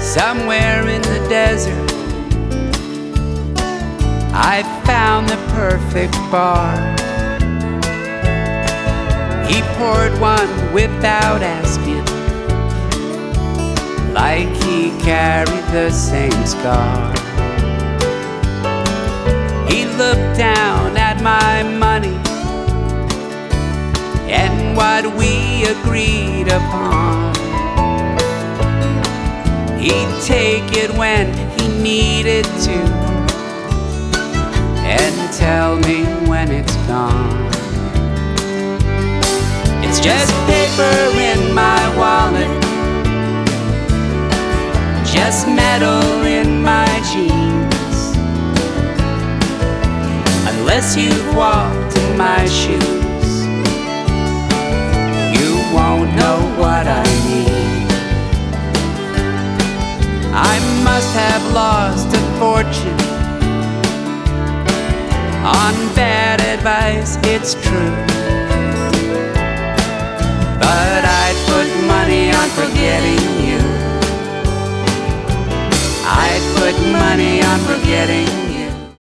Somewhere in the desert, I found the perfect bar. He poured one without asking, like he carried the same scar. He looked down at my money and what we agreed upon. He'd take it when he needed to and tell me when it's gone. It's just paper in my wallet, just metal in my jeans. Unless you've walked in my shoes, you won't know what I mean. I must have lost a fortune on bad advice, it's true. But I'd put money on forgetting you. I'd put money on forgetting